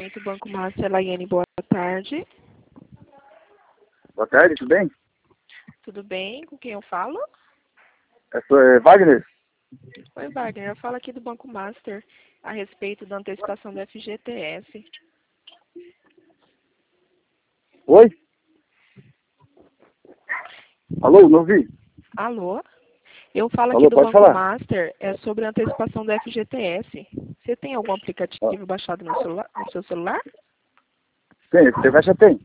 atendimento Banco Master, Laiane, boa tarde. Boa tarde, tudo bem? Tudo bem? Com quem eu falo? É Wagner? Oi, Wagner. Eu falo aqui do Banco Master a respeito da antecipação do FGTS. Oi? Alô, não ouvi. Alô? Eu falo aqui Alô, do pode Banco falar. Master sobre a antecipação do FGTS. Você tem algum aplicativo baixado no seu celular? Tem, você já tem.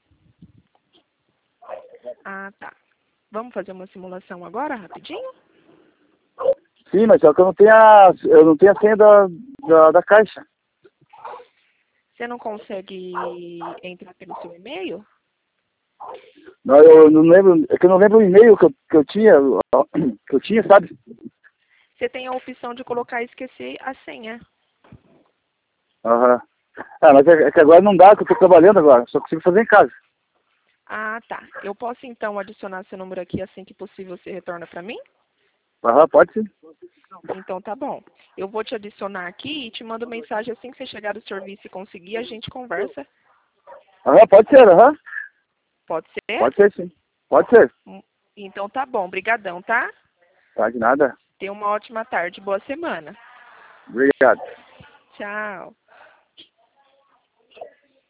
Ah, tá. Vamos fazer uma simulação agora, rapidinho? Sim, mas só que eu não tenho a senha da caixa. Você não consegue entrar pelo seu e-mail? Não, eu não lembro, é que eu não lembro o e-mail que eu tinha, sabe? Você tem a opção de colocar e esquecer a senha. Aham. Ah, mas é que agora não dá, que eu tô trabalhando agora, só consigo fazer em casa. Ah, tá. Eu posso então adicionar seu número aqui assim que possível você retorna para mim? Aham, pode sim. Então tá bom. Eu vou te adicionar aqui e te mando mensagem assim que você chegar do serviço e conseguir, a gente conversa. Aham, pode ser, aham. Pode ser? Pode ser sim. Pode ser. Então tá bom. Brigadão, tá? Tá de nada. Tenha uma ótima tarde. Boa semana. Obrigado. Tchau.